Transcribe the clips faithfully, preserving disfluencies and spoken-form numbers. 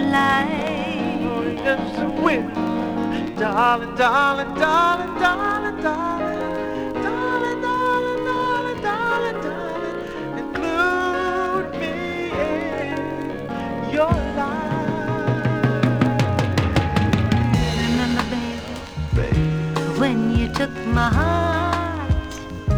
life. Oh, yes, I will. Darling, darling, darling, darling, darling, darling, darling, darling, darling, darling, include me in your life. Remember, baby, when you took my heart,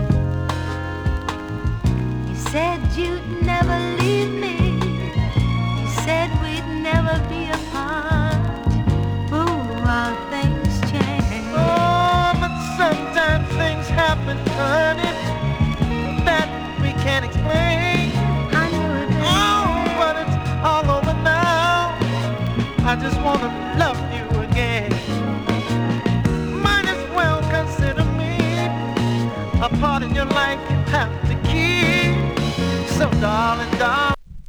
you said you'd never leave me. You said we'd never be apart. Ooh, how things change. Oh, but sometimes things happen, honey, that we can't explain. I knew it, baby. Oh, but it's all over now. I just wanna love you again. Might as well consider me a part in your life you have to keep. So darling, darling.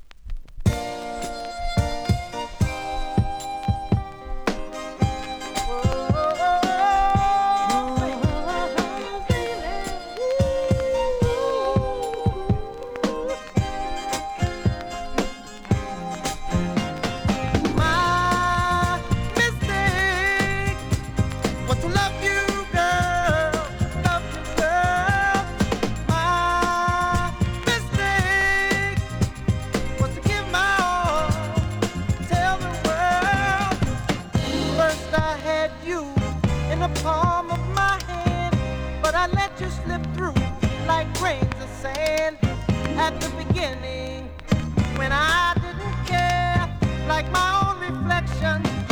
My mistake was to love you, girl, love you, girl. My mistake was to give my all, tell the world. First I had you in the palm of my hand, but I let you slip through like grains of sand. At the beginning, when I didn't care, like my own reflection,